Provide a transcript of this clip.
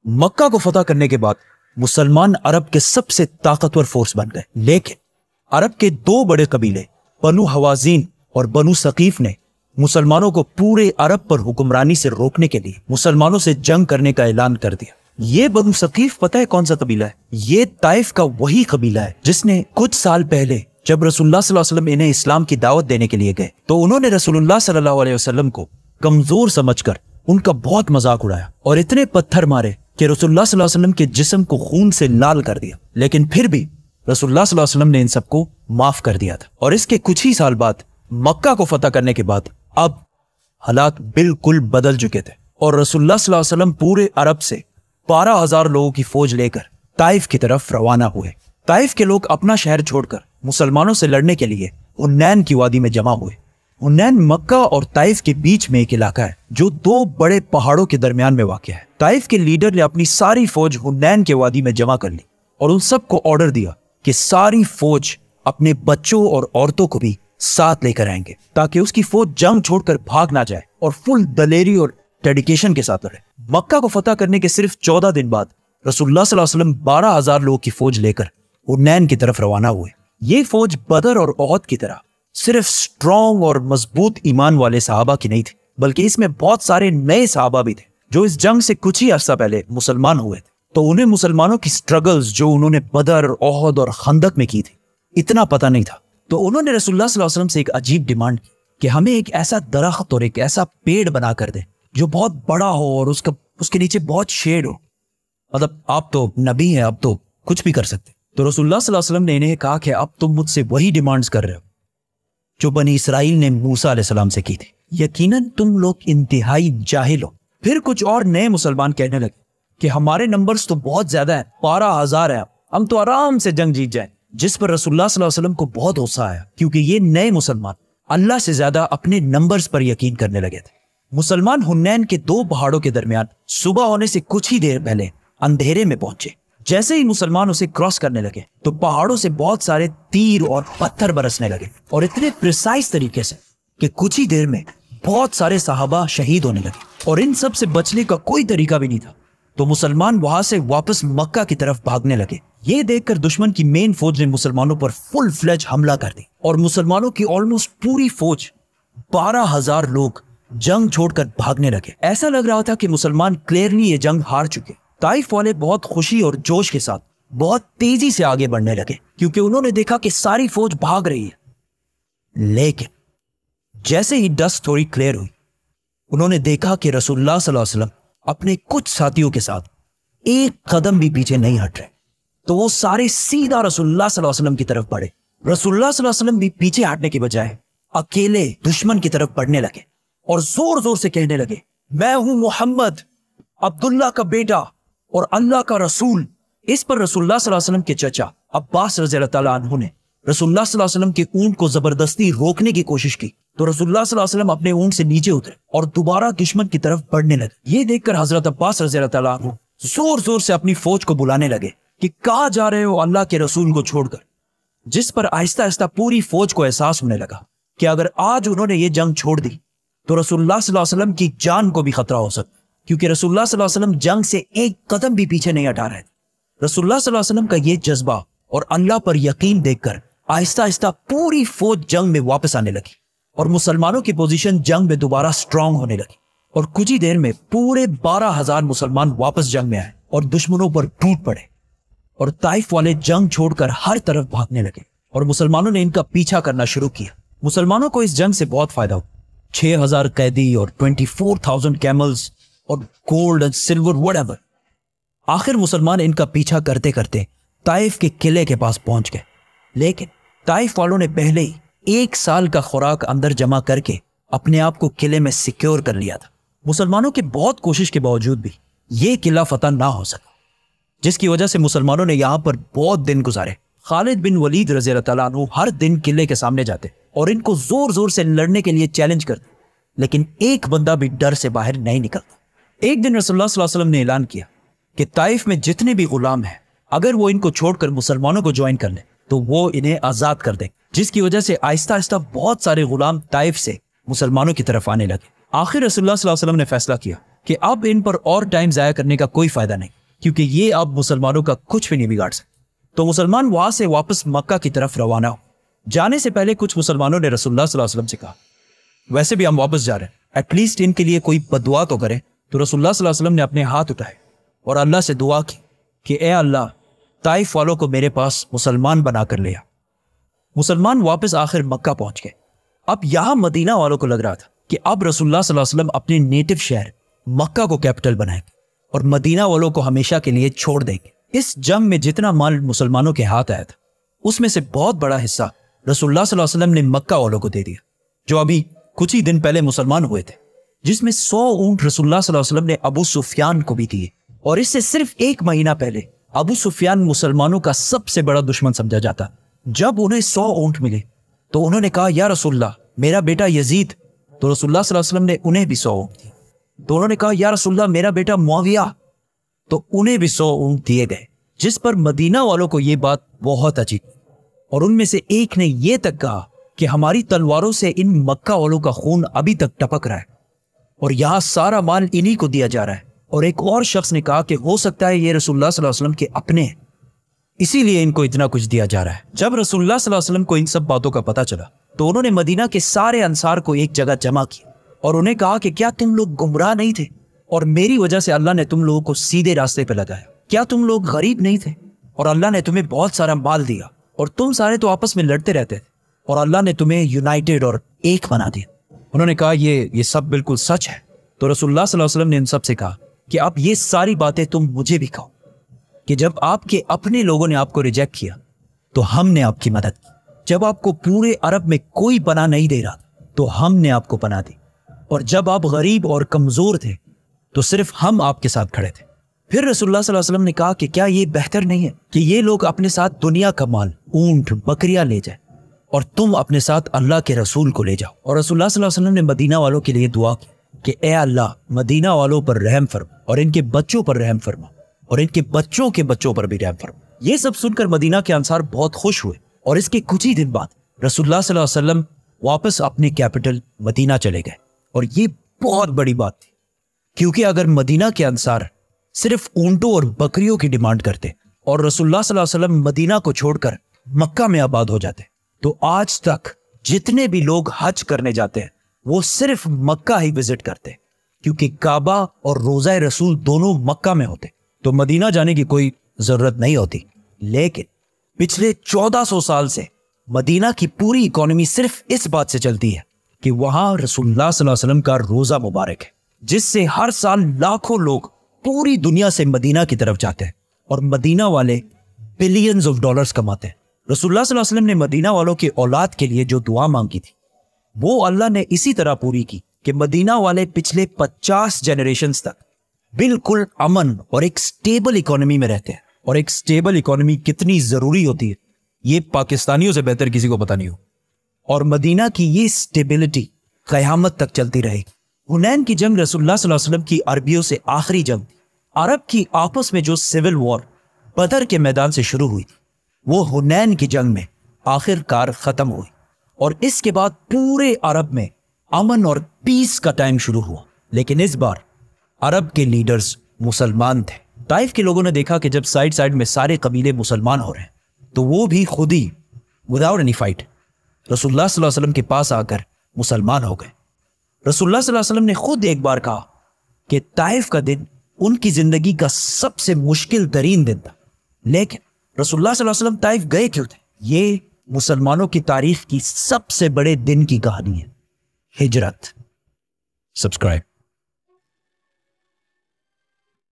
مکہ کو فتح کرنے کے بعد مسلمان عرب کے سب سے طاقتور فورس بن گئے، لیکن عرب کے دو بڑے قبیلے بنو حوازین اور بنو ثقیف نے مسلمانوں کو پورے عرب پر حکمرانی سے روکنے کے لیے مسلمانوں سے جنگ کرنے کا اعلان کر دیا۔ یہ بنو ثقیف پتہ ہے کون سا قبیلہ ہے؟ یہ طائف کا وہی قبیلہ ہے جس نے کچھ سال پہلے جب رسول اللہ صلی اللہ علیہ وسلم انہیں اسلام کی دعوت دینے کے لیے گئے تو انہوں نے رسول اللہ صلی اللہ علیہ وسلم کو کمزور سمجھ کر ان کا بہت مذاق اڑایا اور اتنے پتھر مارے کہ رسول اللہ صلی اللہ علیہ وسلم کے جسم کو خون سے لال کر دیا، لیکن پھر بھی رسول اللہ صلی اللہ علیہ وسلم نے ان سب کو معاف کر دیا تھا۔ اور اس کے کچھ ہی سال بعد مکہ کو فتح کرنے کے بعد اب حالات بالکل بدل چکے تھے اور رسول اللہ صلی اللہ علیہ وسلم پورے عرب سے 12,000 لوگوں کی فوج لے کر طائف کی طرف روانہ ہوئے۔ طائف کے لوگ اپنا شہر چھوڑ کر مسلمانوں سے لڑنے کے لیے حنین کی وادی میں جمع ہوئے۔ حنین مکہ اور طائف کے بیچ میں ایک علاقہ ہے جو دو بڑے پہاڑوں کے درمیان میں واقع ہے۔ طائف کے لیڈر نے اپنی ساری فوج حنین کے وادی میں جمع کر لی اور ان سب کو آرڈر دیا کہ ساری فوج اپنے بچوں اور عورتوں کو بھی ساتھ لے کر آئیں گے تاکہ اس کی فوج جنگ چھوڑ کر بھاگ نہ جائے اور فل دلیری اور ڈیڈیکیشن کے ساتھ لڑے۔ مکہ کو فتح کرنے کے صرف 14 دن بعد رسول اللہ صلی اللہ علیہ وسلم 12,000 لوگوں کی فوج لے کر حنین کی طرف روانہ ہوئے۔ یہ فوج بدر اور احد کی طرح صرف سٹرونگ اور مضبوط ایمان والے صحابہ کی نہیں تھی، بلکہ اس میں بہت سارے نئے صحابہ بھی تھے جو اس جنگ سے کچھ ہی عرصہ پہلے مسلمان ہوئے تھے، تو انہیں مسلمانوں کی سٹرگلز جو انہوں نے بدر، احد اور خندق میں کی تھی اتنا پتہ نہیں تھا۔ تو انہوں نے رسول اللہ صلی اللہ علیہ وسلم سے ایک عجیب ڈیمانڈ کی کہ ہمیں ایک ایسا درخت اور ایک ایسا پیڑ بنا کر دیں جو بہت بڑا ہو اور اس کے نیچے بہت شیڈ ہو، مطلب آپ تو نبی ہیں، اب تو کچھ بھی کر سکتے۔ تو رسول اللہ صلی اللہ علیہ وسلم نے انہیں کہا کہ اب تم مجھ سے وہی ڈیمانڈز کر رہے ہو جو بنی اسرائیل نے موسیٰ علیہ السلام سے کی تھی، یقیناً تم لوگ انتہائی جاہل ہو۔ پھر کچھ اور نئے مسلمان کہنے لگے کہ ہمارے نمبرز تو بہت زیادہ ہیں، 12,000 ہیں، ہم تو آرام سے جنگ جیت جائیں، جس پر رسول اللہ صلی اللہ علیہ وسلم کو بہت غصہ آیا کیونکہ یہ نئے مسلمان اللہ سے زیادہ اپنے نمبرز پر یقین کرنے لگے تھے۔ مسلمان حنین کے دو پہاڑوں کے درمیان صبح ہونے سے کچھ ہی دیر پہلے اندھیرے میں پہنچے۔ جیسے ہی مسلمان اسے کراس کرنے لگے تو پہاڑوں سے بہت سارے تیر اور پتھر برسنے لگے اور اتنے پریسائز طریقے سے کہ کچھ ہی دیر میں بہت سارے صحابہ شہید ہونے لگے اور ان سب سے بچنے کا کوئی طریقہ بھی نہیں تھا۔ تو مسلمان وہاں سے واپس مکہ کی طرف بھاگنے لگے۔ یہ دیکھ کر دشمن کی مین فوج نے مسلمانوں پر فل فلیج حملہ کر دی اور مسلمانوں کی آلموسٹ پوری فوج 12,000 لوگ جنگ چھوڑ کر بھاگنے لگے۔ ایسا لگ رہا تھا کہ مسلمان کلیئرلی یہ جنگ ہار چکے۔ طائف والے بہت خوشی اور جوش کے ساتھ بہت تیزی سے آگے بڑھنے لگے کیونکہ انہوں نے دیکھا کہ ساری فوج بھاگ رہی ہے، لیکن جیسے ہی ڈسٹ تھوڑی کلیئر ہوئی انہوں نے دیکھا کہ رسول اللہ صلی اللہ علیہ وسلم اپنے کچھ ساتھیوں کے ساتھ ایک قدم بھی پیچھے نہیں ہٹ رہے، تو وہ سارے سیدھا رسول اللہ صلی اللہ علیہ وسلم کی طرف بڑھے۔ رسول اللہ صلی اللہ علیہ وسلم بھی پیچھے ہٹنے کے بجائے اکیلے دشمن کی طرف بڑھنے لگے اور زور زور سے کہنے لگے، میں ہوں محمد، عبداللہ کا بیٹا اور اللہ کا رسول۔ اس پر رسول اللہ صلی اللہ علیہ وسلم کے چچا عباس رضی اللہ تعالیٰ عنہ نے رسول اللہ صلی اللہ علیہ وسلم کے اونٹ کو زبردستی روکنے کی کوشش کی، تو رسول اللہ صلی اللہ علیہ وسلم اپنے اونٹ سے نیچے اترے اور دوبارہ دشمن کی طرف بڑھنے لگے۔ یہ دیکھ کر حضرت عباس رضی اللہ تعالیٰ عنہ زور زور سے اپنی فوج کو بلانے لگے کہ کہاں جا رہے ہو اللہ کے رسول کو چھوڑ کر، جس پر آہستہ آہستہ پوری فوج کو احساس ہونے لگا کہ اگر آج انہوں نے یہ جنگ چھوڑ دی تو رسول اللہ صلی اللہ علیہ وسلم کی جان کو بھی خطرہ ہو سکتا، کیونکہ رسول اللہ صلی اللہ علیہ وسلم جنگ سے ایک قدم بھی پیچھے نہیں ہٹا رہے تھے۔ رسول اللہ صلی اللہ علیہ وسلم کا یہ جذبہ اور اللہ پر یقین دیکھ کر آہستہ آہستہ پوری فوج جنگ میں واپس آنے لگی اور مسلمانوں کی پوزیشن جنگ میں دوبارہ سٹرونگ ہونے لگی اور کچھ ہی دیر میں پورے 12,000 مسلمان واپس جنگ میں آئے اور دشمنوں پر ٹوٹ پڑے اور طائف والے جنگ چھوڑ کر ہر طرف بھاگنے لگے اور مسلمانوں نے ان کا پیچھا کرنا شروع کیا۔ مسلمانوں کو اس جنگ سے بہت فائدہ ہوا، 6,000 قیدی اور 24,000 کیملز اور gold and silver whatever. آخر مسلمان ان کا پیچھا کرتے کرتے طائف کے قلعے کے پاس پہنچ گئے، لیکن طائف والوں نے پہلے ہی 1 سال کا خوراک اندر جمع کر کے اپنے آپ کو قلعے میں سیکیور کر لیا تھا۔ مسلمانوں کی بہت کوشش کے باوجود بھی یہ قلعہ فتح نہ ہو سکا، جس کی وجہ سے مسلمانوں نے یہاں پر بہت دن گزارے۔ خالد بن ولید رضی اللہ تعالیٰ عنہ ہر دن قلعے کے سامنے جاتے اور ان کو زور زور سے لڑنے کے لیے چیلنج کرتے، لیکن ایک بندہ بھی ڈر سے باہر نہیں نکلتا۔ ایک دن رسول اللہ صلی اللہ علیہ وسلم نے اعلان کیا کہ طائف میں جتنے بھی غلام ہیں اگر وہ ان کو چھوڑ کر مسلمانوں کو جوائن کر لیں تو وہ انہیں آزاد کر دیں، جس کی وجہ سے آہستہ آہستہ بہت سارے غلام طائف سے مسلمانوں کی طرف آنے لگے۔ آخر رسول اللہ صلی اللہ علیہ وسلم نے فیصلہ کیا کہ اب ان پر اور ٹائم ضائع کرنے کا کوئی فائدہ نہیں، کیونکہ یہ اب مسلمانوں کا کچھ بھی نہیں بگاڑ سکتے۔ تو مسلمان وہاں سے واپس مکہ کی طرف روانہ ہو۔ جانے سے پہلے کچھ مسلمانوں نے رسول اللہ صلی اللہ علیہ وسلم سے کہا ویسے بھی ہم واپس جا رہے ہیں، ایٹ لیسٹ ان کے لیے کوئی بدعا تو کرے۔ تو رسول اللہ صلی اللہ علیہ وسلم نے اپنے ہاتھ اٹھائے اور اللہ سے دعا کی کہ اے اللہ، طائف والوں کو میرے پاس مسلمان بنا کر لیا۔ مسلمان واپس آخر مکہ پہنچ گئے۔ اب یہاں مدینہ والوں کو لگ رہا تھا کہ اب رسول اللہ صلی اللہ علیہ وسلم اپنے نیٹو شہر مکہ کو کیپٹل بنائیں گے اور مدینہ والوں کو ہمیشہ کے لیے چھوڑ دیں گے۔ اس جنگ میں جتنا مال مسلمانوں کے ہاتھ آیا تھا اس میں سے بہت بڑا حصہ رسول اللہ صلی اللہ علیہ وسلم نے مکہ والوں کو دے دیا، جو ابھی کچھ ہی دن پہلے مسلمان ہوئے تھے، جس میں 100 اونٹ رسول اللہ صلی اللہ علیہ وسلم نے ابو سفیان کو بھی دیے۔ اور اس سے صرف 1 مہینہ پہلے ابو سفیان مسلمانوں کا سب سے بڑا دشمن سمجھا جاتا۔ جب انہیں 100 اونٹ ملے تو انہوں نے کہا یا رسول اللہ، میرا بیٹا یزید، تو رسول اللہ صلی اللہ علیہ وسلم نے انہیں بھی 100 اونٹ دیے۔ تو انہوں نے کہا یا رسول اللہ، میرا بیٹا معاویہ، تو انہیں بھی 100 اونٹ دیے گئے، جس پر مدینہ والوں کو یہ بات بہت عجیب، اور ان میں سے ایک نے یہ تک کہا کہ ہماری تلواروں سے ان مکہ والوں کا خون ابھی تک ٹپک رہا ہے اور یہاں سارا مال انہی کو دیا جا رہا ہے۔ اور ایک اور شخص نے کہا کہ ہو سکتا ہے یہ رسول اللہ صلی اللہ علیہ وسلم کے اپنے ہیں، اسی لیے ان کو اتنا کچھ دیا جا رہا ہے۔ جب رسول اللہ صلی اللہ علیہ وسلم کو ان سب باتوں کا پتہ چلا تو انہوں نے مدینہ کے سارے انصار کو ایک جگہ جمع کیا اور انہیں کہا کہ کیا تم لوگ گمراہ نہیں تھے اور میری وجہ سے اللہ نے تم لوگوں کو سیدھے راستے پہ لگایا؟ کیا تم لوگ غریب نہیں تھے اور اللہ نے تمہیں بہت سارا مال دیا اور تم سارے تو آپس میں لڑتے رہتے تھے اور اللہ نے تمہیں یونائٹڈ اور ایک بنا دیا؟ انہوں نے کہا یہ سب بالکل سچ ہے۔ تو رسول اللہ صلی اللہ علیہ وسلم نے ان سب سے کہا کہ اب یہ ساری باتیں تم مجھے بھی کہو کہ جب آپ کے اپنے لوگوں نے آپ کو ریجیکٹ کیا تو ہم نے آپ کی مدد کی، جب آپ کو پورے عرب میں کوئی پناہ نہیں دے رہا تو ہم نے آپ کو پناہ دی، اور جب آپ غریب اور کمزور تھے تو صرف ہم آپ کے ساتھ کھڑے تھے۔ پھر رسول اللہ صلی اللہ علیہ وسلم نے کہا کہ کیا یہ بہتر نہیں ہے کہ یہ لوگ اپنے ساتھ دنیا کا مال، اونٹ، بکریاں لے جائیں اور تم اپنے ساتھ اللہ کے رسول کو لے جاؤ؟ اور رسول اللہ صلی اللہ علیہ وسلم نے مدینہ والوں کے لیے دعا کی کہ اے اللہ، مدینہ والوں پر رحم فرما اور ان کے بچوں پر رحم فرما اور ان کے بچوں کے بچوں پر بھی رحم فرما۔ یہ سب سن کر مدینہ کے انصار بہت خوش ہوئے، اور اس کے کچھ ہی دن بعد رسول اللہ صلی اللہ علیہ وسلم واپس اپنے کیپٹل مدینہ چلے گئے۔ اور یہ بہت بڑی بات تھی، کیونکہ اگر مدینہ کے انصار صرف اونٹوں اور بکریوں کی ڈیمانڈ کرتے اور رسول اللہ صلی اللہ علیہ وسلم مدینہ کو چھوڑ کر مکہ میں آباد ہو جاتے تو آج تک جتنے بھی لوگ حج کرنے جاتے ہیں وہ صرف مکہ ہی وزٹ کرتے، کیونکہ کعبہ اور روضہ رسول دونوں مکہ میں ہوتے تو مدینہ جانے کی کوئی ضرورت نہیں ہوتی۔ لیکن پچھلے 1400 سال سے مدینہ کی پوری اکانومی صرف اس بات سے چلتی ہے کہ وہاں رسول اللہ صلی اللہ علیہ وسلم کا روزہ مبارک ہے، جس سے ہر سال لاکھوں لوگ پوری دنیا سے مدینہ کی طرف جاتے ہیں، اور مدینہ والے بلینز آف ڈالرز کماتے ہیں۔ رسول اللہ صلی اللہ علیہ وسلم نے مدینہ والوں کی اولاد کے لیے جو دعا مانگی تھی وہ اللہ نے اسی طرح پوری کی کہ مدینہ والے پچھلے 50 جنریشنز تک بالکل امن اور ایک سٹیبل اکانومی میں رہتے ہیں۔ اور ایک سٹیبل اکانومی کتنی ضروری ہوتی ہے یہ پاکستانیوں سے بہتر کسی کو پتہ نہیں ہو، اور مدینہ کی یہ سٹیبلٹی قیامت تک چلتی رہے گی۔ حنین کی جنگ رسول اللہ صلی اللہ علیہ وسلم کی عربیوں سے آخری جنگ تھی۔ عرب کی آپس میں جو سول وار بدر کے میدان سے شروع ہوئی تھی وہ حنین کی جنگ میں آخر کار ختم ہوئی، اور اس کے بعد پورے عرب میں امن اور پیس کا ٹائم شروع ہوا۔ لیکن اس بار عرب کے لیڈرز مسلمان تھے۔ طائف کے لوگوں نے دیکھا کہ جب سائڈ میں سارے قبیلے مسلمان ہو رہے ہیں تو وہ بھی خود ہی وداؤٹ اینی فائٹ رسول اللہ صلی اللہ علیہ وسلم کے پاس آ کر مسلمان ہو گئے۔ رسول اللہ صلی اللہ علیہ وسلم نے خود ایک بار کہا کہ طائف کا دن ان کی زندگی کا سب سے مشکل ترین دن تھا، لیکن رسول اللہ صلی اللہ علیہ وسلم طائف گئے کیوں تھے؟ یہ مسلمانوں کی تاریخ کی سب سے بڑے دن کی کہانی ہے، ہجرت۔ سبسکرائب۔